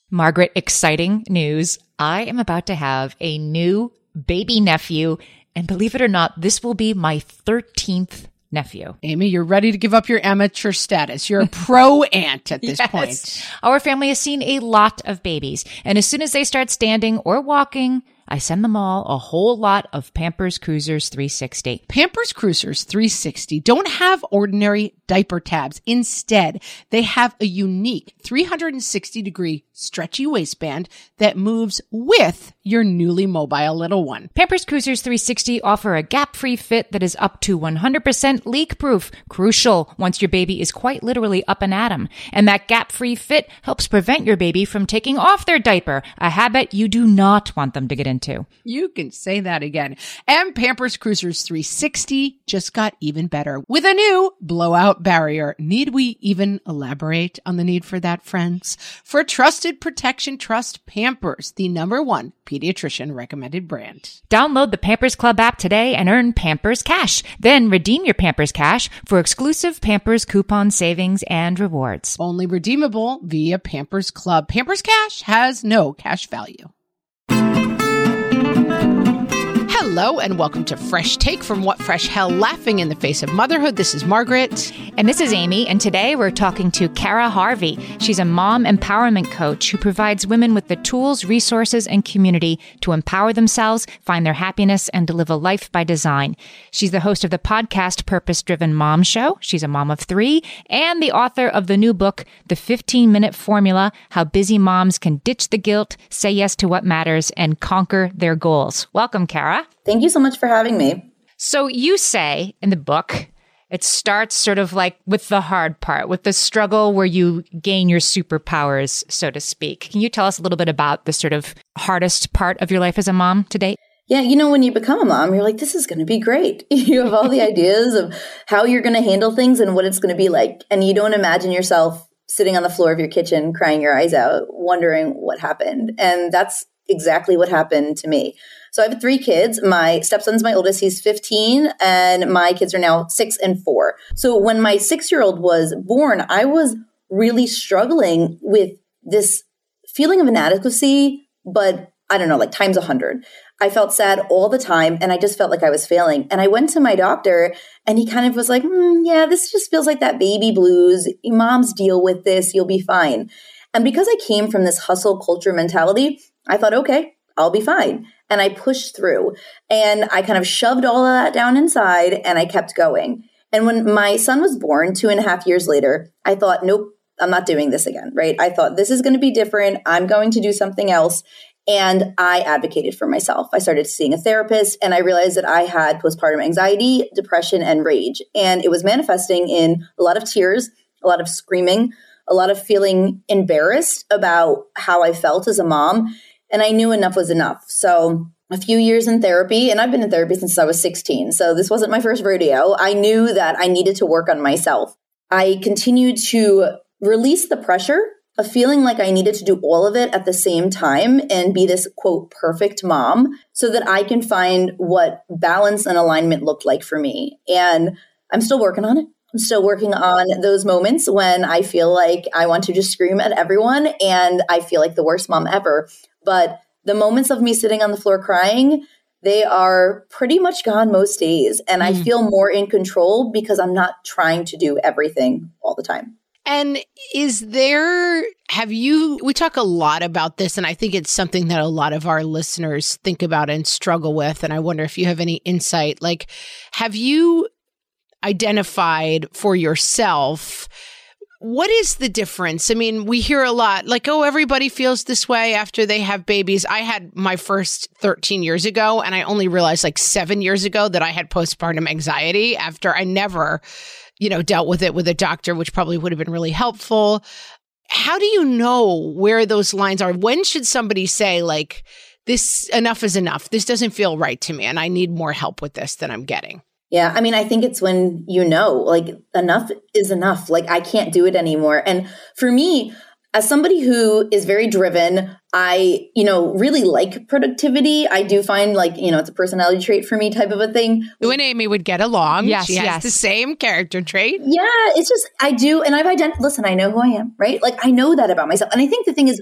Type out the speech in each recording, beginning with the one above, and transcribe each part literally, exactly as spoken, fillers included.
Margaret, exciting news. I am about to have a new baby nephew, and believe it or not, this will be my thirteenth nephew. Amy, you're ready to give up your amateur status. You're a pro aunt at this Yes. point. Our family has seen a lot of babies, and as soon as they start standing or walking, I send them all a whole lot of Pampers Cruisers three sixty. Pampers Cruisers three sixty don't have ordinary diaper tabs. Instead, they have a unique three hundred sixty degree stretchy waistband that moves with your newly mobile little one. Pampers Cruisers three sixty offer a gap-free fit that is up to one hundred percent leak-proof, crucial once your baby is quite literally up and at 'em. And that gap-free fit helps prevent your baby from taking off their diaper, a habit you do not want them to get into. You can say that again. And Pampers Cruisers three sixty just got even better with a new blowout barrier. Need we even elaborate on the need for that, friends? For trusted protection, trust Pampers, the number one pediatrician recommended brand. Download the Pampers Club app today and earn Pampers Cash. Then redeem your Pampers Cash for exclusive Pampers coupon savings and rewards. Only redeemable via Pampers Club. Pampers Cash has no cash value. Hello and welcome to Fresh Take from What Fresh Hell, laughing in the face of motherhood. This is Margaret. And this is Amy, and today we're talking to Kara Harvey. She's a mom empowerment coach who provides women with the tools, resources, and community to empower themselves, find their happiness, and to live a life by design. She's the host of the podcast Purpose Driven Mom Show. She's a mom of three and the author of the new book, The fifteen minute Formula, How Busy Moms Can Ditch the Guilt, Say Yes to What Matters, and Conquer Their Goals. Welcome, Kara. Thank you so much for having me. So you say in the book, it starts sort of like with the hard part, with the struggle where you gain your superpowers, so to speak. Can you tell us a little bit about the sort of hardest part of your life as a mom to date? Yeah, you know, when you become a mom, you're like, this is going to be great. You have all the ideas of how you're going to handle things and what it's going to be like. And you don't imagine yourself sitting on the floor of your kitchen, crying your eyes out, wondering what happened. And that's exactly what happened to me. So I have three kids. My stepson's my oldest. He's fifteen, and my kids are now six and four. So when my six-year-old was born, I was really struggling with this feeling of inadequacy, but I don't know, like times a hundred. I felt sad all the time, and I just felt like I was failing. And I went to my doctor, and he kind of was like, mm, yeah, this just feels like that baby blues. Moms deal with this. You'll be fine. And because I came from this hustle culture mentality, I thought, okay, I'll be fine. And I pushed through, and I kind of shoved all of that down inside, and I kept going. And when my son was born two and a half years later, I thought, nope, I'm not doing this again, right? I thought this is going to be different. I'm going to do something else. And I advocated for myself. I started seeing a therapist, and I realized that I had postpartum anxiety, depression, and rage. And it was manifesting in a lot of tears, a lot of screaming, a lot of feeling embarrassed about how I felt as a mom. And I knew enough was enough. So a few years in therapy, and I've been in therapy since I was sixteen. So this wasn't my first rodeo. I knew that I needed to work on myself. I continued to release the pressure of feeling like I needed to do all of it at the same time and be this, quote, perfect mom, so that I can find what balance and alignment looked like for me. And I'm still working on it. I'm still working on those moments when I feel like I want to just scream at everyone and I feel like the worst mom ever. But the moments of me sitting on the floor crying, they are pretty much gone most days. And mm. I feel more in control because I'm not trying to do everything all the time. And is there, have you, we talk a lot about this, and I think it's something that a lot of our listeners think about and struggle with. And I wonder if you have any insight. Like, have you identified for yourself, what is the difference? I mean, we hear a lot like, oh, everybody feels this way after they have babies. I had my first thirteen years ago, and I only realized like seven years ago that I had postpartum anxiety after I never, you know, dealt with it with a doctor, which probably would have been really helpful. How do you know where those lines are? When should somebody say like, this, enough is enough. This doesn't feel right to me, and I need more help with this than I'm getting? Yeah. I mean, I think it's when you know, like, enough is enough. Like, I can't do it anymore. And for me, as somebody who is very driven, I, you know, really like productivity. I do find like, you know, it's a personality trait for me type of a thing. You and Amy would get along. Yes, she has yes. the same character trait. Yeah. It's just, I do. And I've identified, listen, I know who I am, right? Like, I know that about myself. And I think the thing is,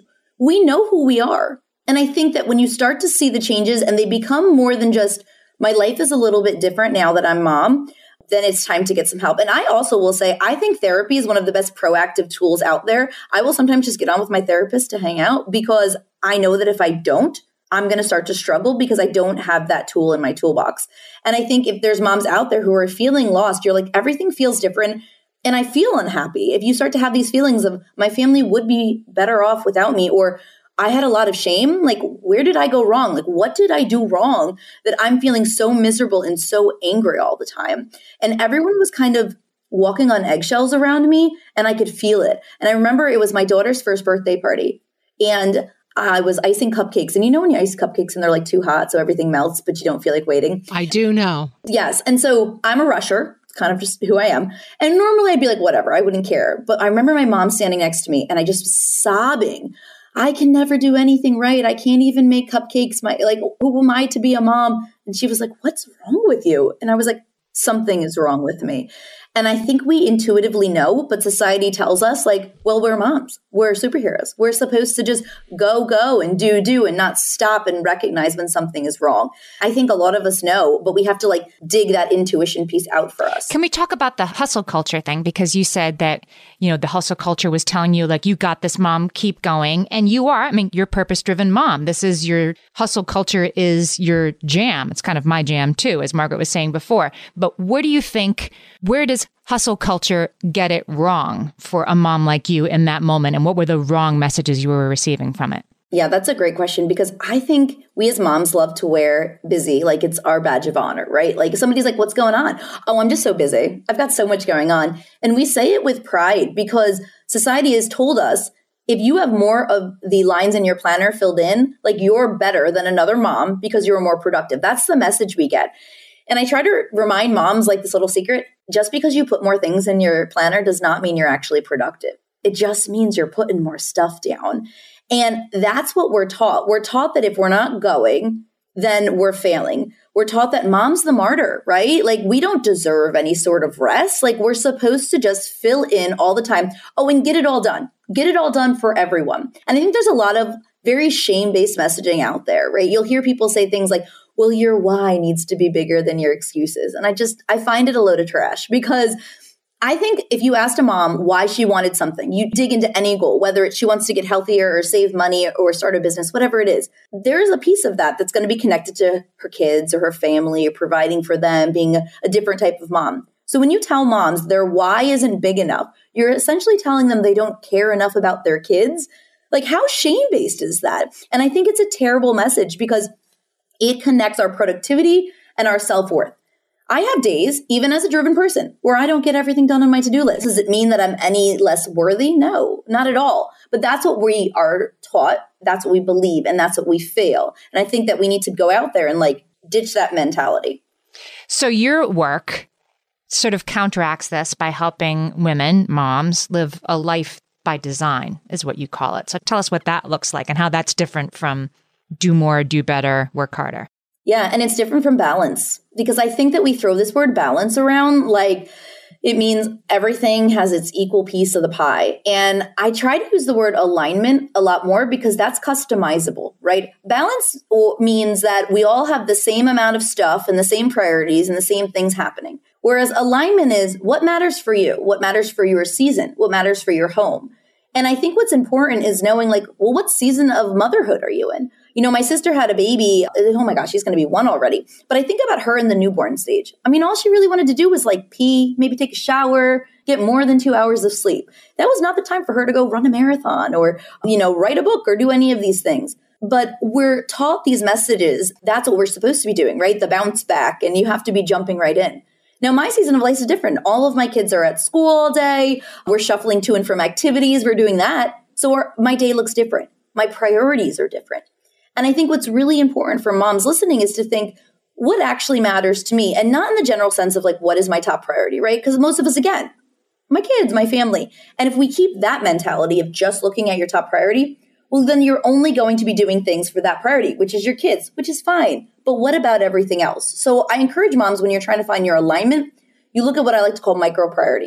we know who we are. And I think that when you start to see the changes and they become more than just, my life is a little bit different now that I'm mom, then it's time to get some help. And I also will say, I think therapy is one of the best proactive tools out there. I will sometimes just get on with my therapist to hang out because I know that if I don't, I'm going to start to struggle because I don't have that tool in my toolbox. And I think if there's moms out there who are feeling lost, you're like, everything feels different and I feel unhappy. If you start to have these feelings of my family would be better off without me, or I had a lot of shame, like, where did I go wrong? Like, what did I do wrong that I'm feeling so miserable and so angry all the time? And everyone was kind of walking on eggshells around me and I could feel it. And I remember it was my daughter's first birthday party and I was icing cupcakes. And you know when you ice cupcakes and they're like too hot, so everything melts, but you don't feel like waiting? I do know. Yes. And so I'm a rusher. It's kind of just who I am. And normally I'd be like, whatever, I wouldn't care. But I remember my mom standing next to me and I just was sobbing. I can never do anything right. I can't even make cupcakes. My, like, who am I to be a mom? And she was like, what's wrong with you? And I was like, something is wrong with me. And I think we intuitively know, but society tells us like, well, we're moms. We're superheroes. We're supposed to just go, go and do, do and not stop and recognize when something is wrong. I think a lot of us know, but we have to like dig that intuition piece out for us. Can we talk about the hustle culture thing? Because you said that, you know, the hustle culture was telling you like, you got this, mom, keep going. And you are, I mean, you're a purpose-driven mom. This is your hustle culture is your jam. It's kind of my jam too, as Margaret was saying before. But where do you think, where does hustle culture get it wrong for a mom like you in that moment? And what were the wrong messages you were receiving from it? Yeah, that's a great question because I think we as moms love to wear busy, like it's our badge of honor, right? Like somebody's like, what's going on? Oh, I'm just so busy. I've got so much going on. And we say it with pride because society has told us if you have more of the lines in your planner filled in, like you're better than another mom because you're more productive. That's the message we get. And I try to remind moms like this little secret, just because you put more things in your planner does not mean you're actually productive. It just means you're putting more stuff down. And that's what we're taught. We're taught that if we're not going, then we're failing. We're taught that mom's the martyr, right? Like we don't deserve any sort of rest. Like we're supposed to just fill in all the time. Oh, and get it all done. Get it all done for everyone. And I think there's a lot of very shame-based messaging out there, right? You'll hear people say things like, well, your why needs to be bigger than your excuses. And I just, I find it a load of trash because I think if you asked a mom why she wanted something, you dig into any goal, whether it's she wants to get healthier or save money or start a business, whatever it is, there's a piece of that that's going to be connected to her kids or her family or providing for them, being a, a different type of mom. So when you tell moms their why isn't big enough, you're essentially telling them they don't care enough about their kids. Like how shame-based is that? And I think it's a terrible message because it connects our productivity and our self-worth. I have days, even as a driven person, where I don't get everything done on my to-do list. Does it mean that I'm any less worthy? No, not at all. But that's what we are taught. That's what we believe. And that's what we fail. And I think that we need to go out there and like ditch that mentality. So your work sort of counteracts this by helping women, moms, live a life by design is what you call it. So tell us what that looks like and how that's different from do more, do better, work harder. Yeah. And it's different from balance because I think that we throw this word balance around like it means everything has its equal piece of the pie. And I try to use the word alignment a lot more because that's customizable, right? Balance means that we all have the same amount of stuff and the same priorities and the same things happening. Whereas alignment is what matters for you, what matters for your season, what matters for your home. And I think what's important is knowing like, well, what season of motherhood are you in? You know, my sister had a baby. Oh my gosh, she's going to be one already. But I think about her in the newborn stage. I mean, all she really wanted to do was like pee, maybe take a shower, get more than two hours of sleep. That was not the time for her to go run a marathon or, you know, write a book or do any of these things. But we're taught these messages. That's what we're supposed to be doing, right? The bounce back, and you have to be jumping right in. Now, my season of life is different. All of my kids are at school all day. We're shuffling to and from activities. We're doing that. So our, my day looks different. My priorities are different. And I think what's really important for moms listening is to think, what actually matters to me? And not in the general sense of like, what is my top priority, right? Because most of us, again, my kids, my family. And if we keep that mentality of just looking at your top priority, well, then you're only going to be doing things for that priority, which is your kids, which is fine. But what about everything else? So I encourage moms when you're trying to find your alignment, you look at what I like to call micro priorities.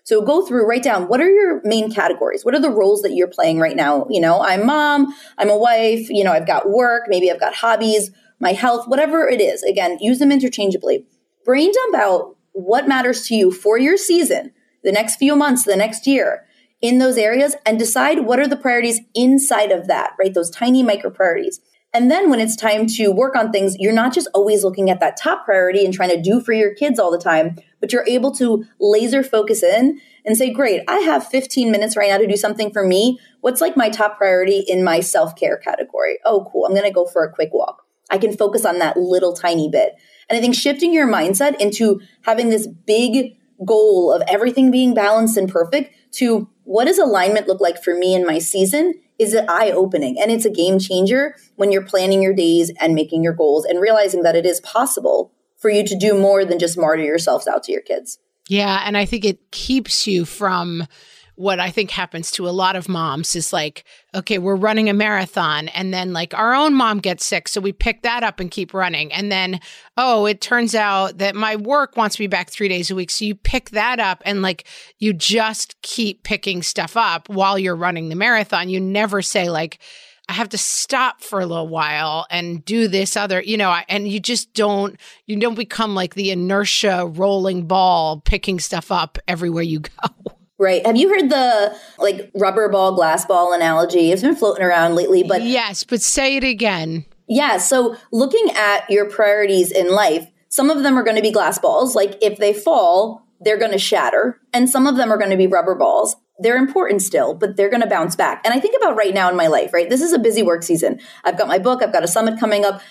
So go through, write down, what are your main categories? What are the roles that you're playing right now? You know, I'm mom, I'm a wife, you know, I've got work, maybe I've got hobbies, my health, whatever it is. Again, use them interchangeably. Brain dump out what matters to you for your season, the next few months, the next year in those areas, and decide what are the priorities inside of that, right? Those tiny micro priorities. And then when it's time to work on things, you're not just always looking at that top priority and trying to do for your kids all the time, but you're able to laser focus in and say, great, I have fifteen minutes right now to do something for me. What's like my top priority in my self-care category? Oh, cool. I'm going to go for a quick walk. I can focus on that little tiny bit. And I think shifting your mindset into having this big goal of everything being balanced and perfect to what does alignment look like for me in my season is an eye-opening. And it's a game changer when you're planning your days and making your goals and realizing that it is possible for you to do more than just martyr yourselves out to your kids. Yeah. And I think it keeps you from what I think happens to a lot of moms is like, okay, we're running a marathon and then like our own mom gets sick. So we pick that up and keep running. And then, oh, it turns out that my work wants me back three days a week. So you pick that up and like you just keep picking stuff up while you're running the marathon. You never say like, I have to stop for a little while and do this other, you know, and you just don't, you don't become like the inertia rolling ball, picking stuff up everywhere you go. Right. Have you heard the like rubber ball, glass ball analogy? It's been floating around lately, but yes, but say it again. Yeah. So looking at your priorities in life, some of them are going to be glass balls. Like if they fall, they're going to shatter. And some of them are going to be rubber balls. They're important still, but they're going to bounce back. And I think about right now in my life, right? This is a busy work season. I've got my book. I've got a summit coming up.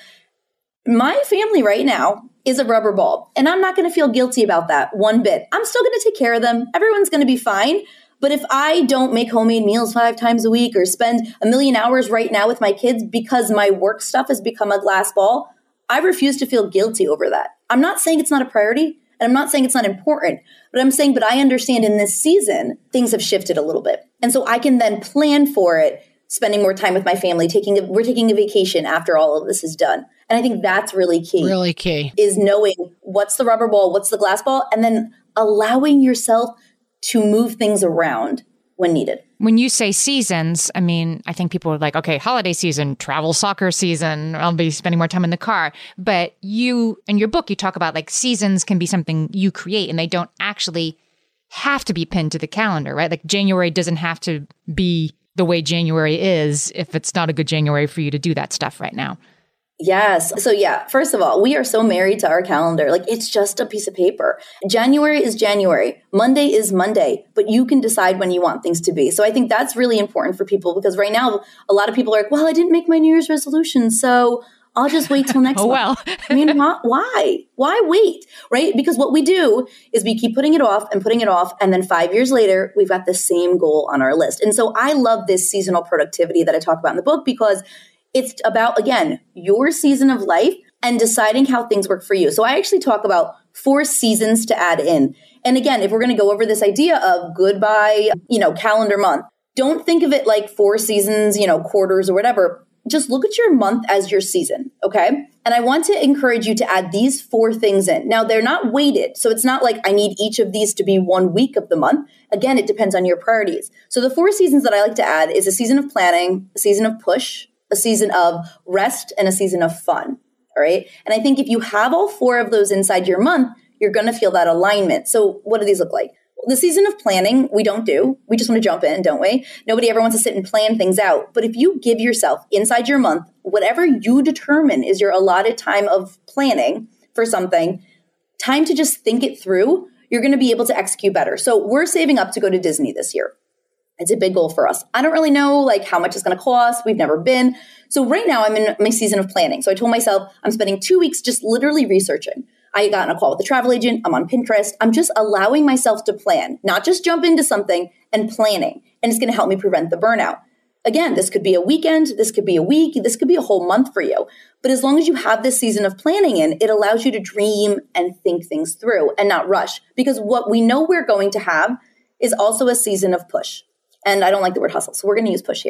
My family right now is a rubber ball, and I'm not going to feel guilty about that one bit. I'm still going to take care of them. Everyone's going to be fine. But if I don't make homemade meals five times a week or spend a million hours right now with my kids because my work stuff has become a glass ball, I refuse to feel guilty over that. I'm not saying it's not a priority, and I'm not saying it's not important, but I'm saying, but I understand in this season, things have shifted a little bit. And so I can then plan for it, spending more time with my family, taking a, we're taking a vacation after all of this is done. And I think that's really key. Really key. Is knowing what's the rubber ball, what's the glass ball, and then allowing yourself to move things around when needed. When you say seasons, I mean, I think people are like, okay, holiday season, travel soccer season, I'll be spending more time in the car. But you, in your book, you talk about like seasons can be something you create and they don't actually have to be pinned to the calendar, right? Like January doesn't have to be the way January is if it's not a good January for you to do that stuff right now. Yes. So yeah, first of all, we are so married to our calendar. Like it's just a piece of paper. January is January. Monday is Monday, but you can decide when you want things to be. So I think that's really important for people because right now, a lot of people are like, well, I didn't make my New Year's resolution, so I'll just wait till next oh, month. well. I mean, why? Why wait? Right? Because what we do is we keep putting it off and putting it off. And then five years later, we've got the same goal on our list. And so I love this seasonal productivity that I talk about in the book because it's about, again, your season of life and deciding how things work for you. So I actually talk about four seasons to add in. And again, if we're going to go over this idea of goodbye, you know, calendar month, don't think of it like four seasons, you know, quarters or whatever. Just look at your month as your season. Okay. And I want to encourage you to add these four things in. Now, they're not weighted. So it's not like I need each of these to be one week of the month. Again, it depends on your priorities. So the four seasons that I like to add is a season of planning, a season of push, a season of rest, and a season of fun. All right. And I think if you have all four of those inside your month, you're going to feel that alignment. So what do these look like? Well, the season of planning, we don't do. We just want to jump in, don't we? Nobody ever wants to sit and plan things out. But if you give yourself inside your month, whatever you determine is your allotted time of planning for something, time to just think it through, you're going to be able to execute better. So we're saving up to go to Disney this year. It's a big goal for us. I don't really know like how much it's going to cost. We've never been. So right now I'm in my season of planning. So I told myself I'm spending two weeks just literally researching. I got on a call with the travel agent. I'm on Pinterest. I'm just allowing myself to plan, not just jump into something and planning. And it's going to help me prevent the burnout. Again, this could be a weekend. This could be a week. This could be a whole month for you. But as long as you have this season of planning in, it allows you to dream and think things through and not rush. Because what we know we're going to have is also a season of push. And I don't like the word hustle, so we're going to use push here.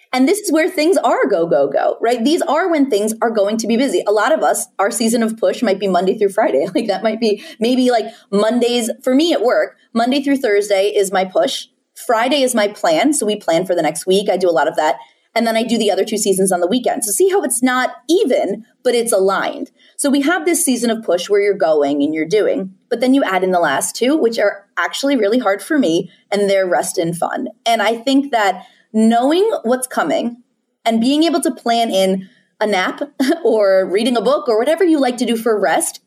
And this is where things are go, go, go, right? These are when things are going to be busy. A lot of us, our season of push might be Monday through Friday. Like that might be maybe like Mondays for me at work. Monday through Thursday is my push. Friday is my plan. So we plan for the next week. I do a lot of that. And then I do the other two seasons on the weekend. So see how it's not even, but it's aligned. So we have this season of push where you're going and you're doing, but then you add in the last two, which are actually really hard for me, and they're rest and fun. And I think that knowing what's coming and being able to plan in a nap or reading a book or whatever you like to do for rest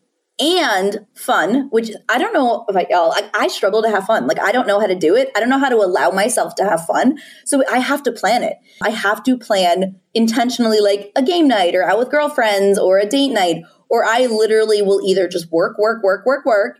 and fun, which I don't know about y'all, I, I struggle to have fun. Like I don't know how to do it. I don't know how to allow myself to have fun. So I have to plan it. I have to plan intentionally like a game night or out with girlfriends or a date night, or I literally will either just work, work, work, work, work,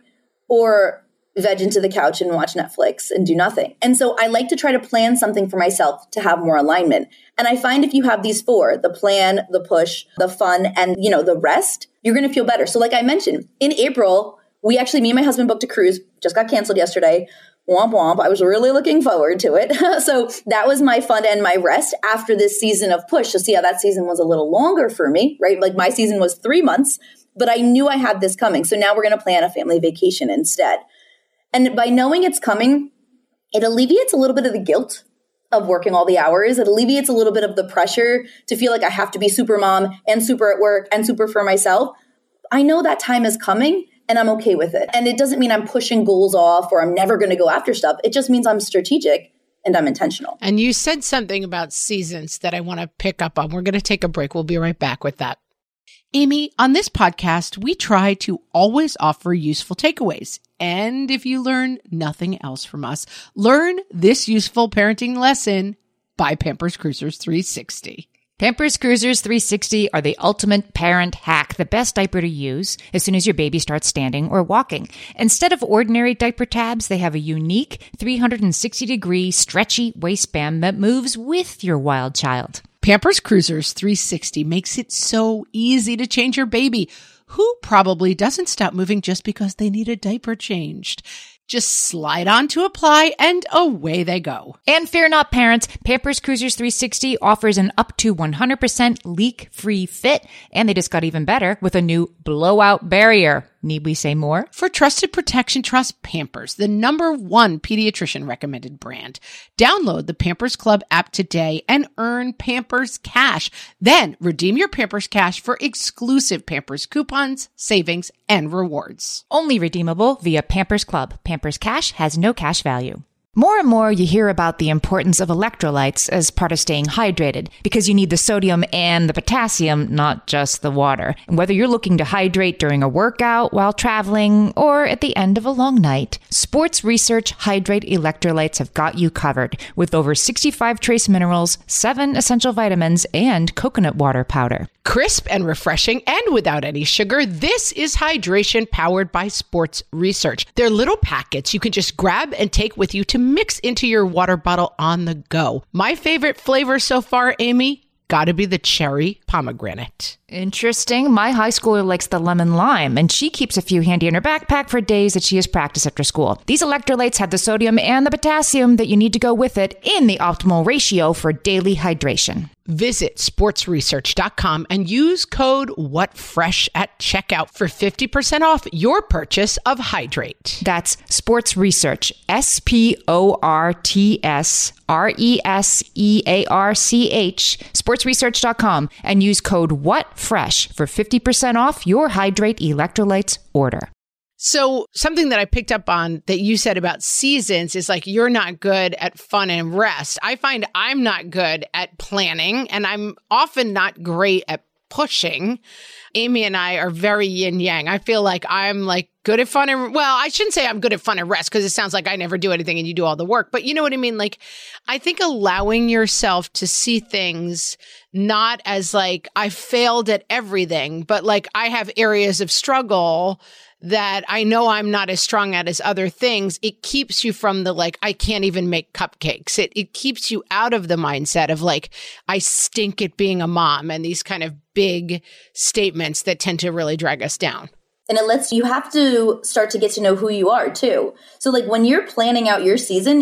or veg into the couch and watch Netflix and do nothing. And so I like to try to plan something for myself to have more alignment. And I find if you have these four, the plan, the push, the fun, and you know, the rest, you're going to feel better. So like I mentioned, in April, we actually, me and my husband booked a cruise, just got canceled yesterday. Womp womp. I was really looking forward to it. So that was my fun and my rest after this season of push. So see how that season was a little longer for me, right? Like my season was three months, but I knew I had this coming. So now we're going to plan a family vacation instead. And by knowing it's coming, it alleviates a little bit of the guilt of working all the hours. It alleviates a little bit of the pressure to feel like I have to be super mom and super at work and super for myself. I know that time is coming and I'm okay with it. And it doesn't mean I'm pushing goals off or I'm never going to go after stuff. It just means I'm strategic and I'm intentional. And you said something about seasons that I want to pick up on. We're going to take a break. We'll be right back with that. Amy, on this podcast, we try to always offer useful takeaways. And if you learn nothing else from us, learn this useful parenting lesson by Pampers Cruisers three sixty. Pampers Cruisers three sixty are the ultimate parent hack, the best diaper to use as soon as your baby starts standing or walking. Instead of ordinary diaper tabs, they have a unique three sixty degree stretchy waistband that moves with your wild child. Pampers Cruisers three sixty makes it so easy to change your baby, who probably doesn't stop moving just because they need a diaper changed. Just slide on to apply and away they go. And fear not, parents, Pampers Cruisers three sixty offers an up to one hundred percent leak-free fit, and they just got even better with a new blowout barrier. Need we say more? For trusted protection, trust Pampers, the number one pediatrician recommended brand. Download the Pampers Club app today and earn Pampers Cash. Then redeem your Pampers Cash for exclusive Pampers coupons, savings, and rewards. Only redeemable via Pampers Club. Pampers Cash has no cash value. More and more you hear about the importance of electrolytes as part of staying hydrated because you need the sodium and the potassium, not just the water. And whether you're looking to hydrate during a workout, while traveling, or at the end of a long night, Sports Research Hydrate Electrolytes have got you covered with over sixty-five trace minerals, seven essential vitamins, and coconut water powder. Crisp and refreshing and without any sugar, this is hydration powered by Sports Research. They're little packets you can just grab and take with you to mix into your water bottle on the go. My favorite flavor so far, Amy, gotta be the cherry pomegranate. Interesting. My high schooler likes the lemon lime, and she keeps a few handy in her backpack for days that she has practice after school. These electrolytes have the sodium and the potassium that you need to go with it in the optimal ratio for daily hydration. Visit sports research dot com and use code WhatFresh at checkout for fifty percent off your purchase of Hydrate. That's Sports Research, S P O R T S R E S E A R C H, sports research dot com, and use code WhatFresh for fifty percent off your Hydrate electrolytes order. So something that I picked up on that you said about seasons is like, you're not good at fun and rest. I find I'm not good at planning, and I'm often not great at pushing. Amy and I are very yin yang. I feel like I'm like good at fun and, well, I shouldn't say I'm good at fun and rest because it sounds like I never do anything and you do all the work. But you know what I mean? Like, I think allowing yourself to see things not as like I failed at everything, but like I have areas of struggle that I know I'm not as strong at as other things. It keeps you from the like, I can't even make cupcakes. It it keeps you out of the mindset of like, I stink at being a mom, and these kind of big statements that tend to really drag us down. And it lets you have to start to get to know who you are too. So like when you're planning out your season,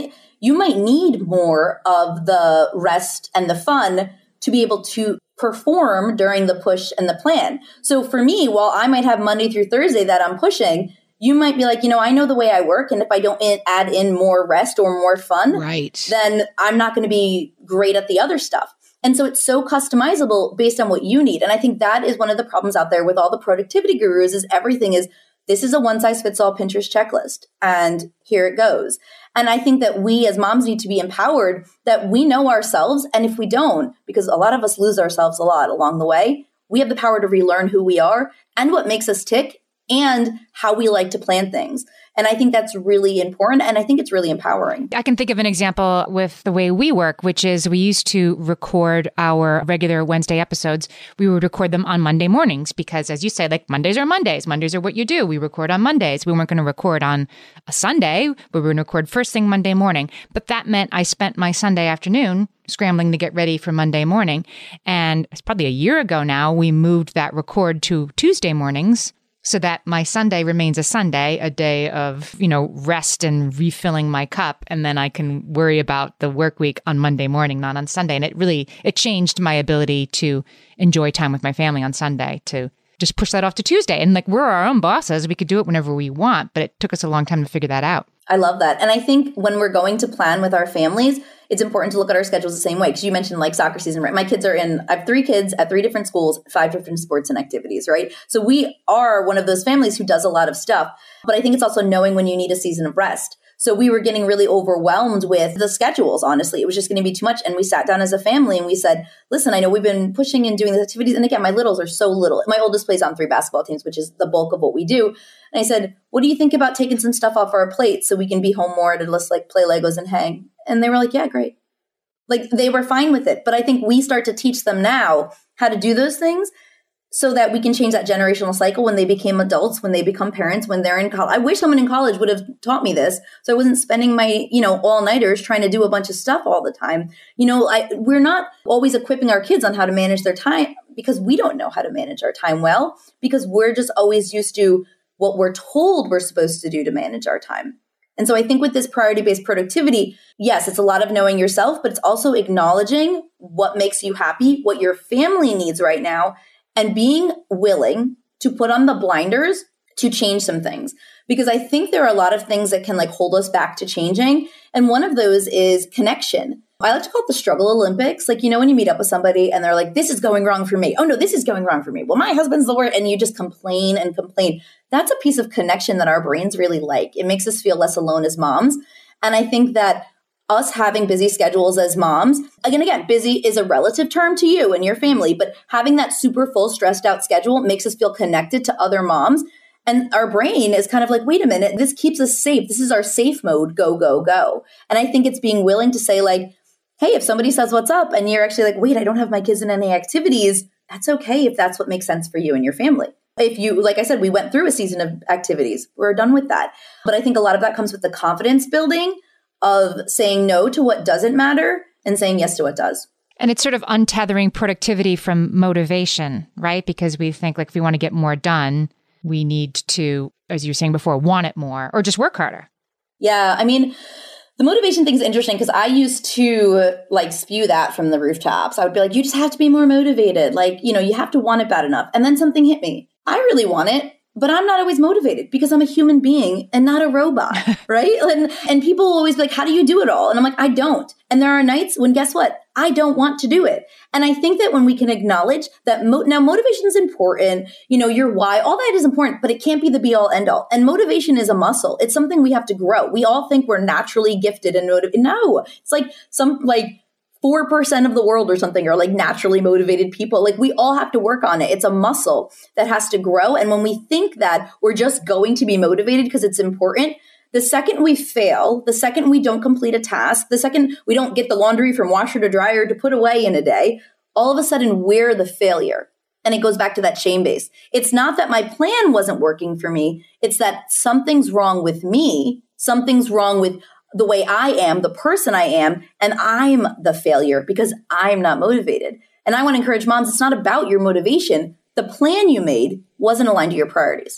you might need more of the rest and the fun to be able to perform during the push and the plan. So for me, while I might have Monday through Thursday that I'm pushing, you might be like, you know, I know the way I work. And if I don't in, add in more rest or more fun, right, then I'm not going to be great at the other stuff. And so it's so customizable based on what you need. And I think that is one of the problems out there with all the productivity gurus is everything is, this is a one size fits all Pinterest checklist. And here it goes. And I think that we as moms need to be empowered that we know ourselves. And if we don't, because a lot of us lose ourselves a lot along the way, we have the power to relearn who we are and what makes us tick and how we like to plan things. And I think that's really important. And I think it's really empowering. I can think of an example with the way we work, which is we used to record our regular Wednesday episodes. We would record them on Monday mornings because, as you say, like Mondays are Mondays. Mondays are what you do. We record on Mondays. We weren't going to record on a Sunday. We were going to record first thing Monday morning. But that meant I spent my Sunday afternoon scrambling to get ready for Monday morning. And it's probably a year ago now, we moved that record to Tuesday mornings, so that my Sunday remains a Sunday, a day of, you know, rest and refilling my cup. And then I can worry about the work week on Monday morning, not on Sunday. And it really, it changed my ability to enjoy time with my family on Sunday, to just push that off to Tuesday. And like, we're our own bosses. We could do it whenever we want, but it took us a long time to figure that out. I love that. And I think when we're going to plan with our families, it's important to look at our schedules the same way. Because you mentioned like soccer season, right? My kids are in, I have three kids at three different schools, five different sports and activities, right? So we are one of those families who does a lot of stuff. But I think it's also knowing when you need a season of rest. So we were getting really overwhelmed with the schedules, honestly. It was just going to be too much. And we sat down as a family and we said, listen, I know we've been pushing and doing these activities. And again, my littles are so little. My oldest plays on three basketball teams, which is the bulk of what we do. And I said, what do you think about taking some stuff off our plate so we can be home more to just like play Legos and hang? And they were like, yeah, great. Like they were fine with it. But I think we start to teach them now how to do those things so that we can change that generational cycle when they became adults, when they become parents, when they're in college. I wish someone in college would have taught me this, so I wasn't spending my, you know, all-nighters trying to do a bunch of stuff all the time. You know, I, we're not always equipping our kids on how to manage their time because we don't know how to manage our time well, because we're just always used to what we're told we're supposed to do to manage our time. And so I think with this priority-based productivity, yes, it's a lot of knowing yourself, but it's also acknowledging what makes you happy, what your family needs right now, and being willing to put on the blinders to change some things. Because I think there are a lot of things that can like hold us back to changing. And one of those is connection. I like to call it the struggle Olympics. Like, you know, when you meet up with somebody and they're like, this is going wrong for me. Oh no, this is going wrong for me. Well, my husband's the worst. And you just complain and complain. That's a piece of connection that our brains really like. It makes us feel less alone as moms. And I think that us having busy schedules as moms, again, again, busy is a relative term to you and your family, but having that super full stressed out schedule makes us feel connected to other moms. And our brain is kind of like, wait a minute, this keeps us safe. This is our safe mode, go, go, go. And I think it's being willing to say like, hey, if somebody says what's up and you're actually like, wait, I don't have my kids in any activities, that's okay if that's what makes sense for you and your family. If you, like I said, we went through a season of activities, we're done with that. But I think a lot of that comes with the confidence building of saying no to what doesn't matter and saying yes to what does. And it's sort of untethering productivity from motivation, right? Because we think like if we want to get more done, we need to, as you were saying before, want it more or just work harder. Yeah. I mean, the motivation thing is interesting because I used to like spew that from the rooftops. I would be like, you just have to be more motivated. Like, you know, you have to want it bad enough. And then something hit me. I really want it. But I'm not always motivated because I'm a human being and not a robot, right? And, and people will always be like, how do you do it all? And I'm like, I don't. And there are nights when, guess what? I don't want to do it. And I think that when we can acknowledge that, mo- now motivation is important, you know, your why, all that is important, but it can't be the be all end all. And motivation is a muscle. It's something we have to grow. We all think we're naturally gifted and motivated. No, it's like some, like, four percent of the world or something are like naturally motivated people. Like we all have to work on it. It's a muscle that has to grow. And when we think that we're just going to be motivated because it's important, the second we fail, the second we don't complete a task, the second we don't get the laundry from washer to dryer to put away in a day, all of a sudden we're the failure. And it goes back to that shame base. It's not that my plan wasn't working for me. It's that something's wrong with me. Something's wrong with the way I am, the person I am, and I'm the failure because I'm not motivated. And I want to encourage moms, it's not about your motivation. The plan you made wasn't aligned to your priorities.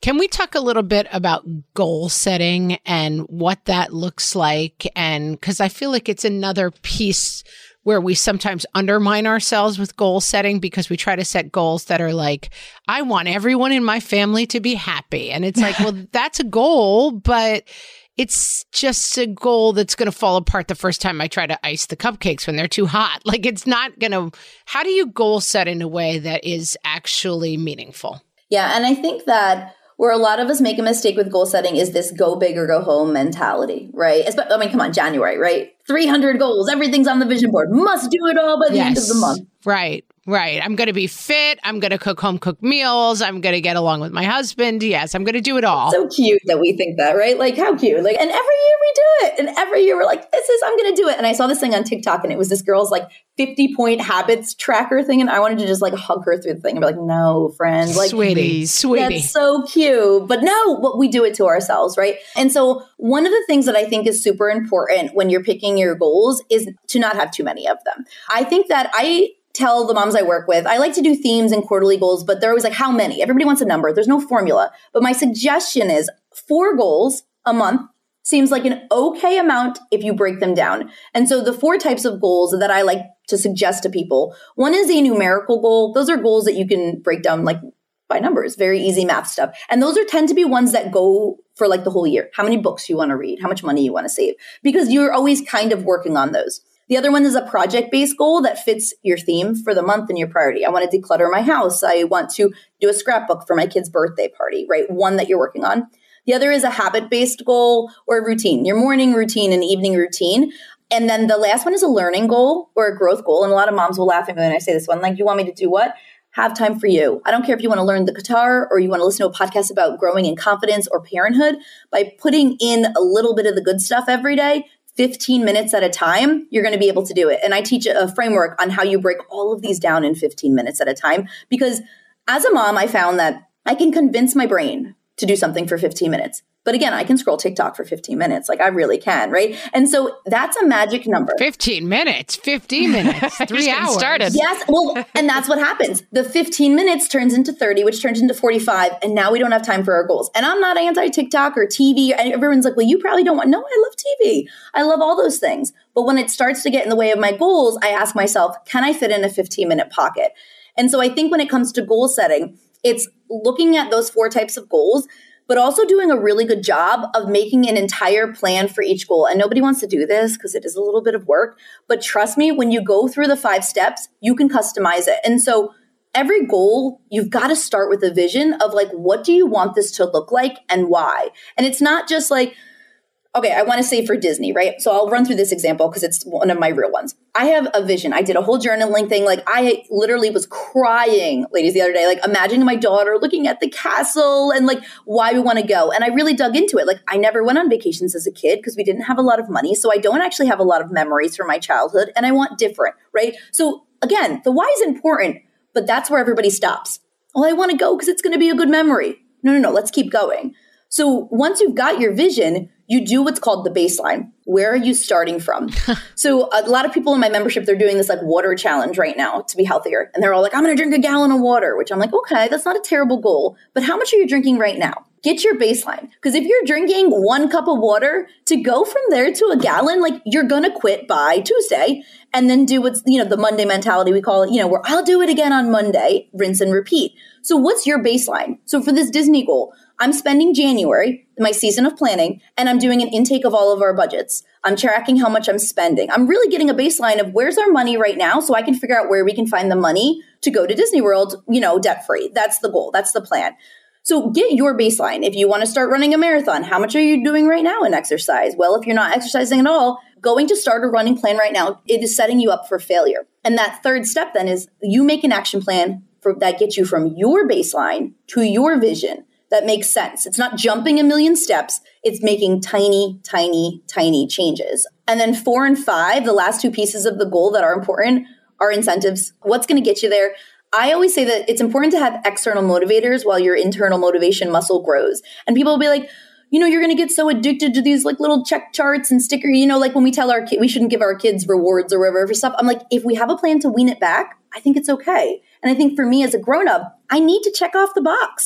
Can we talk a little bit about goal setting and what that looks like? And because I feel like it's another piece where we sometimes undermine ourselves with goal setting because we try to set goals that are like, I want everyone in my family to be happy. And it's like, well, that's a goal, but it's just a goal that's going to fall apart the first time I try to ice the cupcakes when they're too hot. Like it's not going to, how do you goal set in a way that is actually meaningful? Yeah. And I think that where a lot of us make a mistake with goal setting is this go big or go home mentality, right? I mean, come on, January, right? three hundred goals, everything's on the vision board. Must do it all by the yes. end of the month. Right, right. I'm going to be fit. I'm going to cook home cooked meals. I'm going to get along with my husband. Yes, I'm going to do it all. So cute that we think that, right? Like how cute. Like, and every year we do it. And every year we're like, this is, I'm going to do it. And I saw this thing on TikTok and it was this girl's like fifty point habits tracker thing. And I wanted to just like hug her through the thing and be like, no, friend. Like, sweetie, sweetie. That's so cute. But no, what we do it to ourselves, right? And so one of the things that I think is super important when you're picking your goals is to not have too many of them. I think that I tell the moms I work with, I like to do themes and quarterly goals, but they're always like, how many? Everybody wants a number. There's no formula. But my suggestion is four goals a month seems like an okay amount if you break them down. And so the four types of goals that I like to suggest to people, one is a numerical goal. Those are goals that you can break down like by numbers, very easy math stuff. And those are tend to be ones that go for like the whole year. How many books you want to read, how much money you want to save, because you're always kind of working on those. The other one is a project-based goal that fits your theme for the month and your priority. I want to declutter my house. I want to do a scrapbook for my kid's birthday party, right? One that you're working on. The other is a habit-based goal or a routine, your morning routine and evening routine. And then the last one is a learning goal or a growth goal. And a lot of moms will laugh at me when I say this one, like, you want me to do what? Have time for you. I don't care if you want to learn the guitar or you want to listen to a podcast about growing in confidence or parenthood. By putting in a little bit of the good stuff every day, fifteen minutes at a time, you're going to be able to do it. And I teach a framework on how you break all of these down in fifteen minutes at a time. Because as a mom, I found that I can convince my brain to do something for fifteen minutes. But again, I can scroll TikTok for fifteen minutes. Like I really can, right? And so that's a magic number. fifteen minutes, fifteen minutes, three hours. Started. Yes. Well, and that's what happens. The fifteen minutes turns into thirty, which turns into forty-five. And now we don't have time for our goals. And I'm not anti-TikTok or T V. Everyone's like, well, you probably don't want, no, I love T V. I love all those things. But when it starts to get in the way of my goals, I ask myself, can I fit in a fifteen minute pocket? And so I think when it comes to goal setting, it's looking at those four types of goals, but also doing a really good job of making an entire plan for each goal. And nobody wants to do this because it is a little bit of work. But trust me, when you go through the five steps, you can customize it. And so every goal, you've got to start with a vision of like, what do you want this to look like and why? And it's not just like, okay, I want to say for Disney, right? So I'll run through this example because it's one of my real ones. I have a vision. I did a whole journaling thing. Like I literally was crying, ladies, the other day, like imagining my daughter looking at the castle and like why we want to go. And I really dug into it. Like I never went on vacations as a kid because we didn't have a lot of money. So I don't actually have a lot of memories from my childhood and I want different, right? So again, the why is important, but that's where everybody stops. Well, I want to go because it's going to be a good memory. No, no, no, let's keep going. So once you've got your vision, you do what's called the baseline. Where are you starting from? So a lot of people in my membership, they're doing this like water challenge right now to be healthier. And they're all like, I'm going to drink a gallon of water, which I'm like, okay, that's not a terrible goal. But how much are you drinking right now? Get your baseline. Because if you're drinking one cup of water, to go from there to a gallon, like you're going to quit by Tuesday and then do what's, you know, the Monday mentality we call it, you know, where I'll do it again on Monday, rinse and repeat. So what's your baseline? So for this Disney goal, I'm spending January, my season of planning, and I'm doing an intake of all of our budgets. I'm tracking how much I'm spending. I'm really getting a baseline of where's our money right now so I can figure out where we can find the money to go to Disney World, you know, debt-free. That's the goal. That's the plan. So get your baseline. If you want to start running a marathon, how much are you doing right now in exercise? Well, if you're not exercising at all, going to start a running plan right now, it is setting you up for failure. And that third step then is you make an action plan for, that gets you from your baseline to your vision. That makes sense. It's not jumping a million steps. It's making tiny, tiny, tiny changes. And then four and five, the last two pieces of the goal that are important are incentives. What's going to get you there? I always say that it's important to have external motivators while your internal motivation muscle grows. And people will be like, you know, you're going to get so addicted to these like little check charts and sticker, you know, like when we tell our kids, we shouldn't give our kids rewards or whatever for stuff. I'm like, if we have a plan to wean it back, I think it's okay. And I think for me as a grown up, I need to check off the box.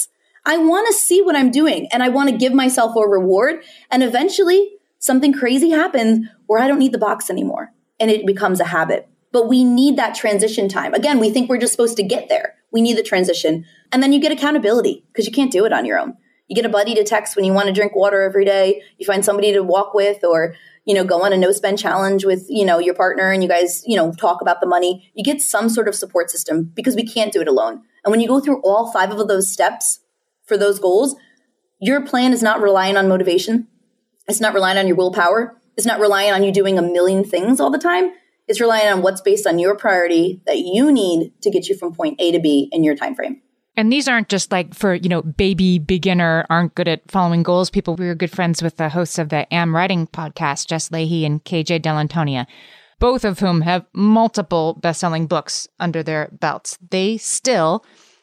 I want to see what I'm doing and I want to give myself a reward. And eventually something crazy happens where I don't need the box anymore and it becomes a habit. But we need that transition time. Again, we think we're just supposed to get there. We need the transition. And then you get accountability because you can't do it on your own. You get a buddy to text when you want to drink water every day. You find somebody to walk with, or, you know, go on a no spend challenge with, you know, your partner, and you guys, you know, talk about the money. You get some sort of support system because we can't do it alone. And when you go through all five of those steps for those goals, your plan is not relying on motivation. It's not relying on your willpower. It's not relying on you doing a million things all the time. It's relying on what's based on your priority that you need to get you from point A to B in your time frame. And these aren't just like for, you know, baby beginner, aren't good at following goals people. We were good friends with the hosts of the Am Writing podcast, Jess Leahy and K J Dell'Antonia, both of whom have multiple best-selling books under their belts. They still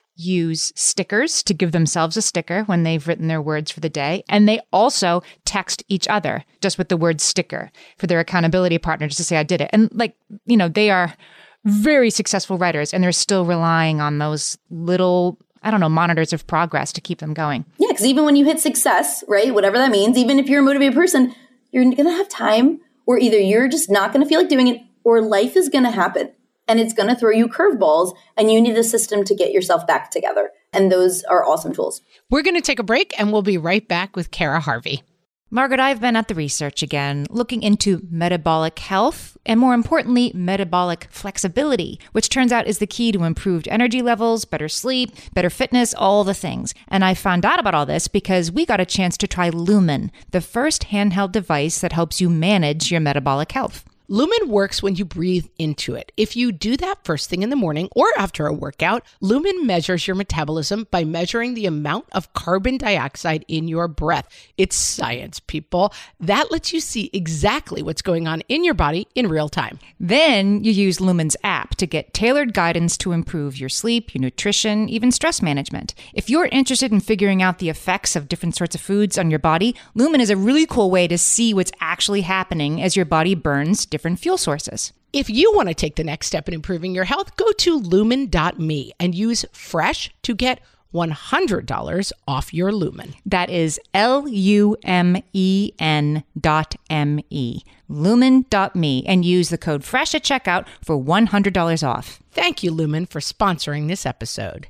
use stickers to give themselves a sticker when they've written their words for the day. And they also text each other just with the word sticker for their accountability partner just to say, I did it. And like, you know, they are very successful writers and they're still relying on those little, I don't know, monitors of progress to keep them going. Yeah, because even when you hit success, right, whatever that means, even if you're a motivated person, you're going to have time where either you're just not going to feel like doing it or life is going to happen. And it's going to throw you curveballs and you need a system to get yourself back together. And those are awesome tools. We're going to take a break and we'll be right back with Kara Harvey. Margaret, I've been at the research again, looking into metabolic health and more importantly, metabolic flexibility, which turns out is the key to improved energy levels, better sleep, better fitness, all the things. And I found out about all this because we got a chance to try Lumen, the first handheld device that helps you manage your metabolic health. Lumen works when you breathe into it. If you do that first thing in the morning or after a workout, Lumen measures your metabolism by measuring the amount of carbon dioxide in your breath. It's science, people. That lets you see exactly what's going on in your body in real time. Then you use Lumen's app to get tailored guidance to improve your sleep, your nutrition, even stress management. If you're interested in figuring out the effects of different sorts of foods on your body, Lumen is a really cool way to see what's actually happening as your body burns different fuel sources. If you want to take the next step in improving your health, go to lumen dot me and use FRESH to get one hundred dollars off your Lumen. That is L U M E N dot M E. lumen dot me and use the code FRESH at checkout for one hundred dollars off. Thank you, Lumen, for sponsoring this episode.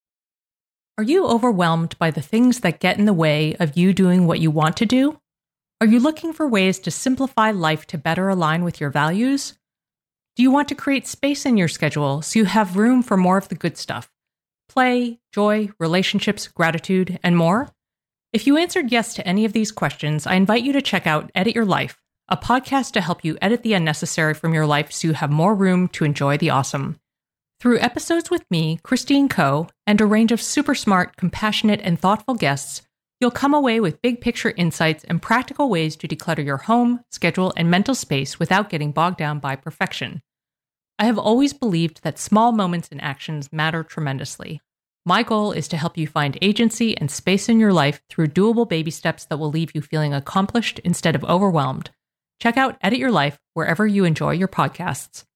Are you overwhelmed by the things that get in the way of you doing what you want to do? Are you looking for ways to simplify life to better align with your values? Do you want to create space in your schedule so you have room for more of the good stuff? Play, joy, relationships, gratitude, and more? If you answered yes to any of these questions, I invite you to check out Edit Your Life, a podcast to help you edit the unnecessary from your life so you have more room to enjoy the awesome. Through episodes with me, Christine Koh, and a range of super smart, compassionate, and thoughtful guests, you'll come away with big picture insights and practical ways to declutter your home, schedule, and mental space without getting bogged down by perfection. I have always believed that small moments and actions matter tremendously. My goal is to help you find agency and space in your life through doable baby steps that will leave you feeling accomplished instead of overwhelmed. Check out Edit Your Life wherever you enjoy your podcasts.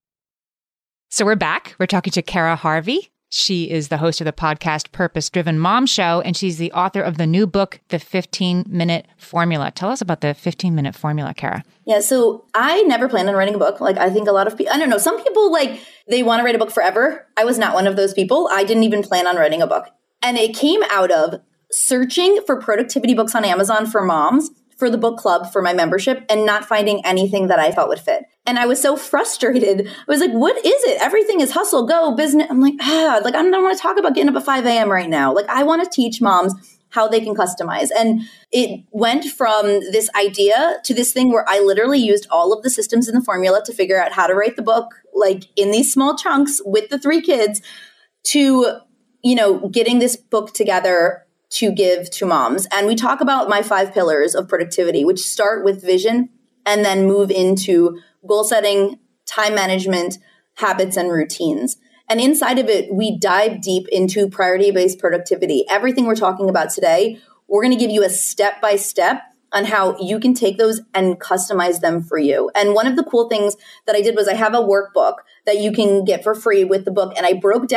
So we're back. We're talking to Kara Harvey. She is the host of the podcast Purpose Driven Mom Show, and she's the author of the new book, The fifteen-Minute Formula. Tell us about the fifteen-minute formula, Kara. Yeah, so I never planned on writing a book. Like, I think a lot of people, I don't know, some people, like, they want to write a book forever. I was not one of those people. I didn't even plan on writing a book. And it came out of searching for productivity books on Amazon for moms, for the book club, for my membership, and not finding anything that I thought would fit. And I was so frustrated. I was like, what is it? Everything is hustle, go, business. I'm like, ah, like, I don't want to talk about getting up at five a.m. right now. Like, I want to teach moms how they can customize. And it went from this idea to this thing where I literally used all of the systems in the formula to figure out how to write the book, like in these small chunks with the three kids, to, you know, getting this book together to give to moms. And we talk about my five pillars of productivity, which start with vision and then move into goal setting, time management, habits, and routines. And inside of it, we dive deep into priority-based productivity. Everything we're talking about today, we're going to give you a step-by-step on how you can take those and customize them for you. And one of the cool things that I did was I have a workbook that you can get for free with the book. And I broke down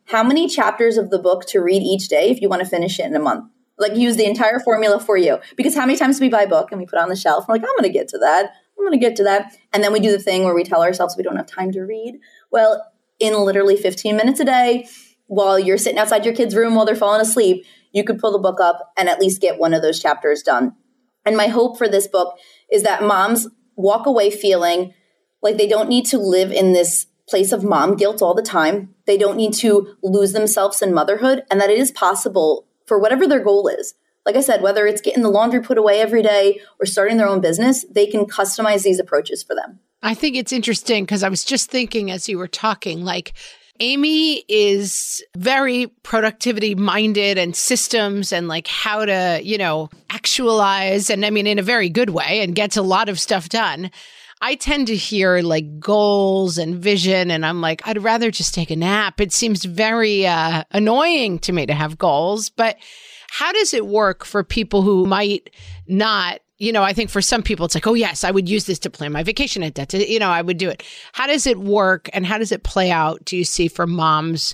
how many chapters of the book to read each day if you want to finish it in a month. Like use the entire formula for you. Because how many times do we buy a book and we put it on the shelf? We're like, I'm going to get to that. I'm going to get to that. And then we do the thing where we tell ourselves we don't have time to read. Well, in literally fifteen minutes a day, while you're sitting outside your kid's room while they're falling asleep, you could pull the book up and at least get one of those chapters done. And my hope for this book is that moms walk away feeling like they don't need to live in this place of mom guilt all the time. They don't need to lose themselves in motherhood, and that it is possible for whatever their goal is. Like I said, whether it's getting the laundry put away every day or starting their own business, they can customize these approaches for them. I think it's interesting because I was just thinking as you were talking, like Amy is very productivity minded and systems and like how to, you know, actualize. And I mean, in a very good way, and gets a lot of stuff done. I tend to hear like goals and vision, and I'm like, I'd rather just take a nap. It seems very uh, annoying to me to have goals. But how does it work for people who might not, you know, I think for some people it's like, oh, yes, I would use this to plan my vacation at that, you know, I would do it. How does it work and how does it play out, do you see, for moms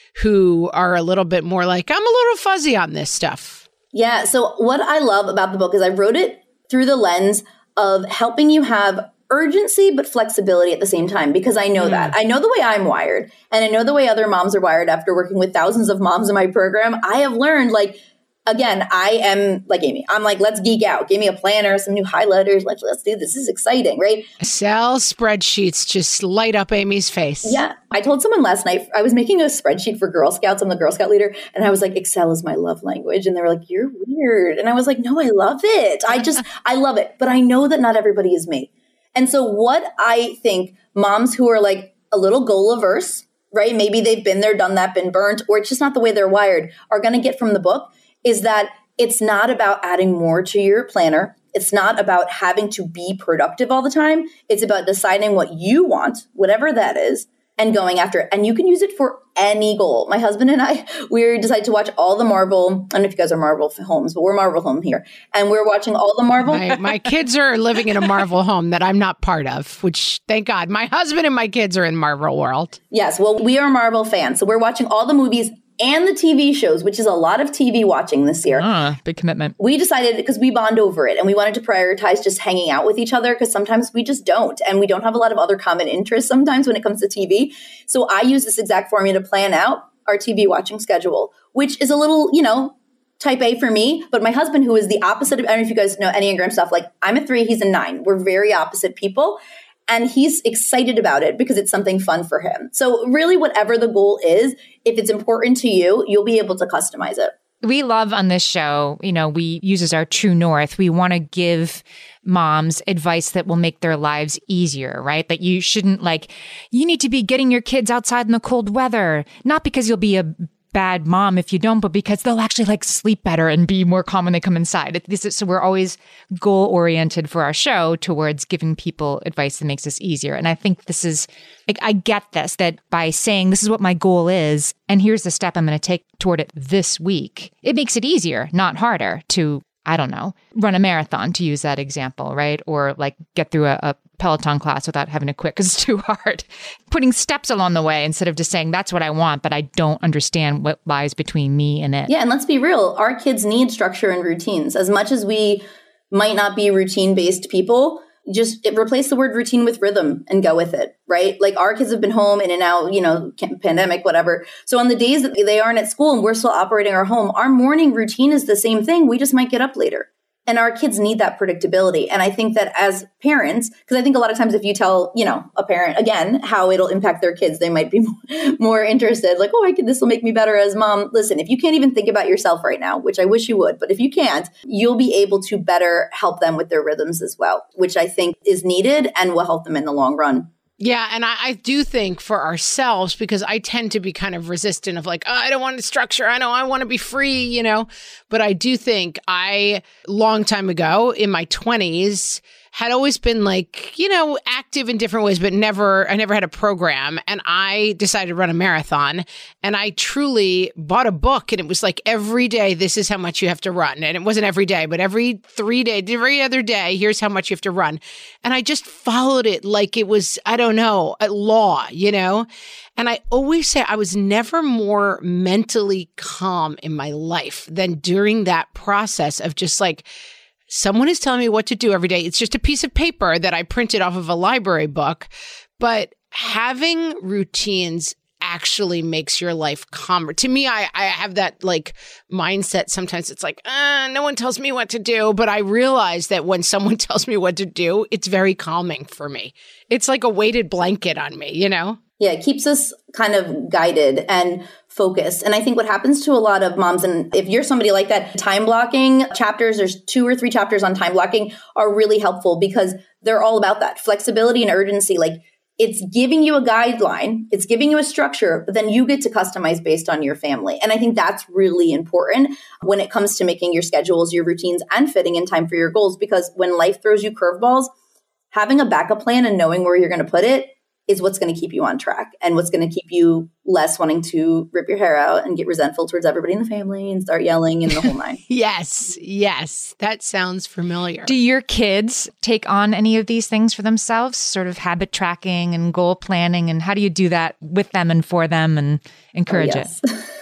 who are a little bit more like, I'm a little fuzzy on this stuff? Yeah. So what I love about the book is I wrote it through the lens of helping you have urgency, but flexibility at the same time, because I know mm. that. I know the way I'm wired, and I know the way other moms are wired after working with thousands of moms in my program. I have learned, like, again, I am like Amy. I'm like, let's geek out. Give me a planner, some new highlighters. Let's, let's do this. This is exciting, right? Excel spreadsheets just light up Amy's face. Yeah. I told someone last night, I was making a spreadsheet for Girl Scouts. I'm the Girl Scout leader. And I was like, Excel is my love language. And they were like, you're weird. And I was like, no, I love it. I just, I love it. But I know that not everybody is me. And so what I think moms who are like a little goal averse, right? Maybe they've been there, done that, been burnt, or it's just not the way they're wired, are going to get from the book is that it's not about adding more to your planner. It's not about having to be productive all the time. It's about deciding what you want, whatever that is, and going after it. And you can use it for any goal. My husband and I, we decided to watch all the Marvel. I don't know if you guys are Marvel homes, but we're Marvel home here. And we're watching all the Marvel. My, my kids are living in a Marvel home that I'm not part of, which thank God. My husband and my kids are in Marvel world. Yes. Well, we are Marvel fans. So we're watching all the movies and the T V shows, which is a lot of T V watching this year. Ah, big commitment. We decided, because we bond over it, and we wanted to prioritize just hanging out with each other, because sometimes we just don't. And we don't have a lot of other common interests sometimes when it comes to T V. So I use this exact formula to plan out our T V watching schedule, which is a little, you know, type A for me. But my husband, who is the opposite of, I don't know if you guys know Enneagram stuff, like I'm a three, he's a nine. We're very opposite people. And he's excited about it because it's something fun for him. So really, whatever the goal is, if it's important to you, you'll be able to customize it. We love on this show, you know, we use as our true north. We want to give moms advice that will make their lives easier, right? That you shouldn't like, you need to be getting your kids outside in the cold weather, not because you'll be a bad mom if you don't, but because they'll actually like sleep better and be more calm when they come inside. This is, so we're always goal oriented for our show towards giving people advice that makes this easier. And I think this is, like, I get this, that by saying this is what my goal is, and here's the step I'm going to take toward it this week, it makes it easier, not harder to, I don't know, run a marathon, to use that example, right? Or like get through a, a Peloton class without having to quit because it's too hard. Putting steps along the way instead of just saying, that's what I want, but I don't understand what lies between me and it. Yeah, and let's be real. Our kids need structure and routines. As much as we might not be routine-based people, just it, replace the word routine with rhythm and go with it, right? Like our kids have been home in and out, you know, pandemic, whatever. So on the days that they aren't at school and we're still operating our home, our morning routine is the same thing. We just might get up later. And our kids need that predictability. And I think that as parents, because I think a lot of times if you tell, you know, a parent, again, how it'll impact their kids, they might be more, more interested. Like, oh, I could, this will make me better as mom. Listen, if you can't even think about yourself right now, which I wish you would, but if you can't, you'll be able to better help them with their rhythms as well, which I think is needed and will help them in the long run. Yeah. And I, I do think for ourselves, because I tend to be kind of resistant of like, oh, I don't want structure. I know I want to be free, you know, but I do think I, long time ago in my twenties, had always been like, you know, active in different ways, but never, I never had a program. And I decided to run a marathon, and I truly bought a book, and it was like every day, this is how much you have to run. And it wasn't every day, but every three days, every other day, here's how much you have to run. And I just followed it like it was, I don't know, a law, you know? And I always say I was never more mentally calm in my life than during that process of just like, someone is telling me what to do every day. It's just a piece of paper that I printed off of a library book. But having routines actually makes your life calmer. To me, I, I have that like mindset. Sometimes it's like, uh, no one tells me what to do. But I realize that when someone tells me what to do, it's very calming for me. It's like a weighted blanket on me, you know? Yeah, it keeps us kind of guided and focused. And I think what happens to a lot of moms, and if you're somebody like that, time blocking chapters, there's two or three chapters on time blocking are really helpful because they're all about that flexibility and urgency. Like it's giving you a guideline, it's giving you a structure, but then you get to customize based on your family. And I think that's really important when it comes to making your schedules, your routines, and fitting in time for your goals. Because when life throws you curveballs, having a backup plan and knowing where you're going to put it is what's going to keep you on track and what's going to keep you less wanting to rip your hair out and get resentful towards everybody in the family and start yelling and the whole nine. Yes, yes. That sounds familiar. Do your kids take on any of these things for themselves, sort of habit tracking and goal planning? And how do you do that with them and for them and encourage oh, yes.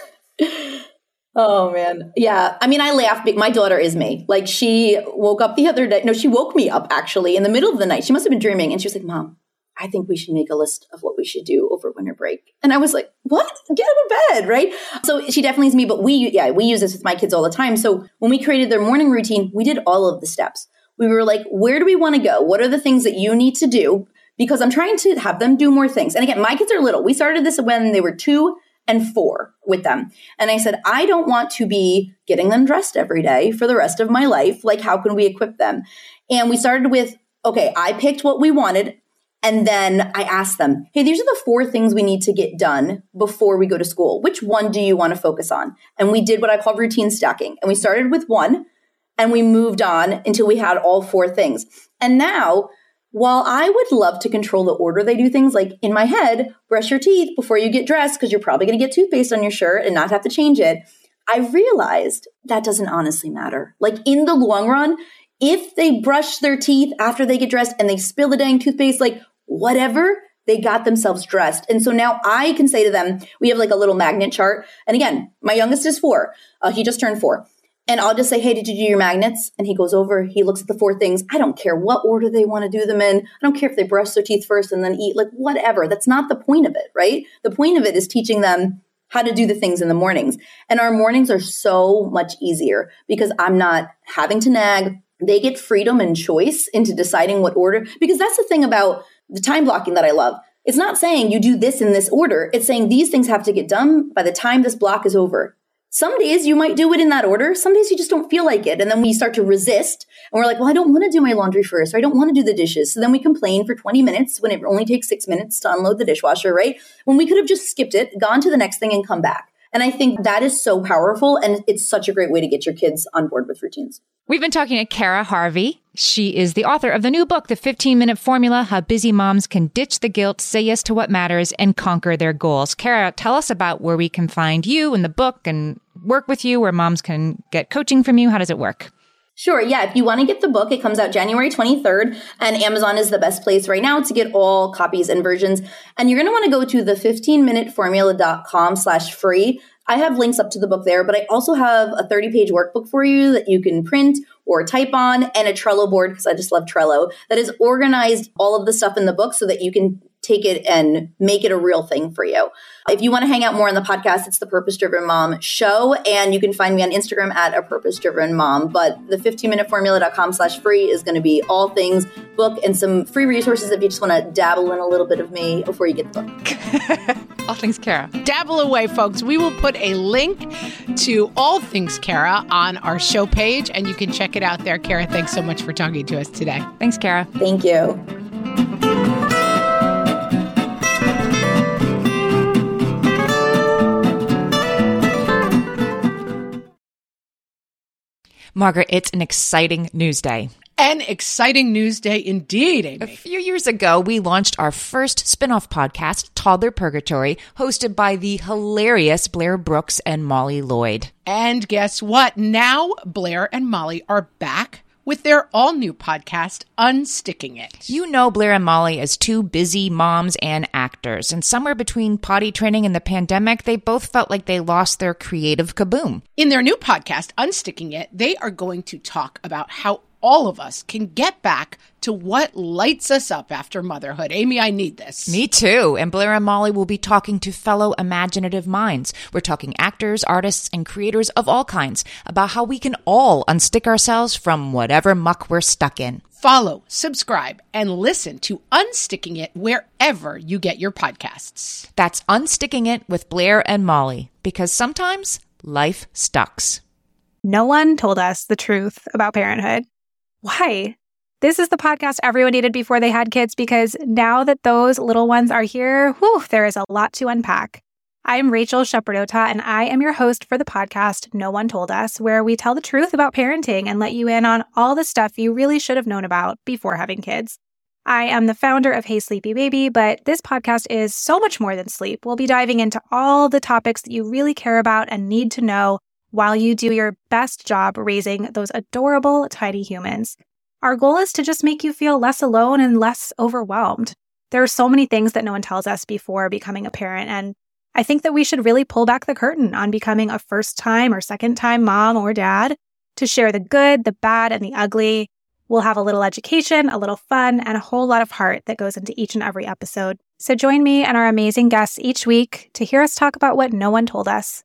it? Oh, man. Yeah. I mean, I laugh. My daughter is me. Like she woke up the other day. No, she woke me up actually in the middle of the night. She must have been dreaming. And she was like, Mom, I think we should make a list of what we should do over winter break. And I was like, what? Get out of bed, right? So she definitely is me, but we, yeah, we use this with my kids all the time. So when we created their morning routine, we did all of the steps. We were like, where do we want to go? What are the things that you need to do? Because I'm trying to have them do more things. And again, my kids are little. We started this when they were two and four with them. And I said, I don't want to be getting them dressed every day for the rest of my life. Like, how can we equip them? And we started with, okay, I picked what we wanted. And then I asked them, hey, these are the four things we need to get done before we go to school. Which one do you want to focus on? And we did what I call routine stacking. And we started with one and we moved on until we had all four things. And now, while I would love to control the order they do things, like in my head, brush your teeth before you get dressed because you're probably going to get toothpaste on your shirt and not have to change it. I realized that doesn't honestly matter. Like in the long run, if they brush their teeth after they get dressed and they spill the dang toothpaste, like whatever, they got themselves dressed. And so now I can say to them, we have like a little magnet chart. And again, my youngest is four. Uh, he just turned four. And I'll just say, hey, did you do your magnets? And he goes over, he looks at the four things. I don't care what order they want to do them in. I don't care if they brush their teeth first and then eat, like whatever. That's not the point of it, right? The point of it is teaching them how to do the things in the mornings. And our mornings are so much easier because I'm not having to nag. They get freedom and choice into deciding what order, because that's the thing about the time blocking that I love. It's not saying you do this in this order. It's saying these things have to get done by the time this block is over. Some days you might do it in that order. Some days you just don't feel like it. And then we start to resist and we're like, well, I don't want to do my laundry first, or I don't want to do the dishes. So then we complain for twenty minutes when it only takes six minutes to unload the dishwasher, right? When we could have just skipped it, gone to the next thing and come back. And I think that is so powerful. And it's such a great way to get your kids on board with routines. We've been talking to Kara Harvey. She is the author of the new book, The fifteen minute Formula, How Busy Moms Can Ditch the Guilt, Say Yes to What Matters, and Conquer Their Goals. Kara, tell us about where we can find you and the book and work with you, where moms can get coaching from you. How does it work? Sure. Yeah. If you want to get the book, it comes out January twenty-third, and Amazon is the best place right now to get all copies and versions. And you're going to want to go to the fifteen minute formula dot com slash free. I have links up to the book there, but I also have a thirty page workbook for you that you can print or type on, and a Trello board, because I just love Trello, that has organized all of the stuff in the book so that you can take it and make it a real thing for you. If you want to hang out more on the podcast, it's the Purpose Driven Mom Show, and you can find me on Instagram at a Purpose Driven Mom. But the fifteen minute formula dot com slash free is going to be all things book and some free resources if you just want to dabble in a little bit of me before you get the book. All things Kara. Dabble away, folks. We will put a link to All Things Kara on our show page, and you can check it out there. Kara, thanks so much for talking to us today. Thanks, Kara. Thank you. Margaret, it's an exciting news day. An exciting news day indeed, Amy. A few years ago, we launched our first spin-off podcast, Toddler Purgatory, hosted by the hilarious Blair Brooks and Molly Lloyd. And guess what? Now Blair and Molly are back with their all-new podcast, Unsticking It. You know Blair and Molly as two busy moms and actors, and somewhere between potty training and the pandemic, they both felt like they lost their creative kaboom. In their new podcast, Unsticking It, they are going to talk about how all of us can get back to what lights us up after motherhood. Amy, I need this. Me too. And Blair and Molly will be talking to fellow imaginative minds. We're talking actors, artists, and creators of all kinds about how we can all unstick ourselves from whatever muck we're stuck in. Follow, subscribe, and listen to Unsticking It wherever you get your podcasts. That's Unsticking It with Blair and Molly, because sometimes life sucks. No one told us the truth about parenthood. Why? This is the podcast everyone needed before they had kids, because now that those little ones are here, whew, there is a lot to unpack. I'm Rachel Shepardota, and I am your host for the podcast No One Told Us, where we tell the truth about parenting and let you in on all the stuff you really should have known about before having kids. I am the founder of Hey Sleepy Baby, but this podcast is so much more than sleep. We'll be diving into all the topics that you really care about and need to know while you do your best job raising those adorable, tiny humans. Our goal is to just make you feel less alone and less overwhelmed. There are so many things that no one tells us before becoming a parent, and I think that we should really pull back the curtain on becoming a first-time or second-time mom or dad to share the good, the bad, and the ugly. We'll have a little education, a little fun, and a whole lot of heart that goes into each and every episode. So join me and our amazing guests each week to hear us talk about what no one told us.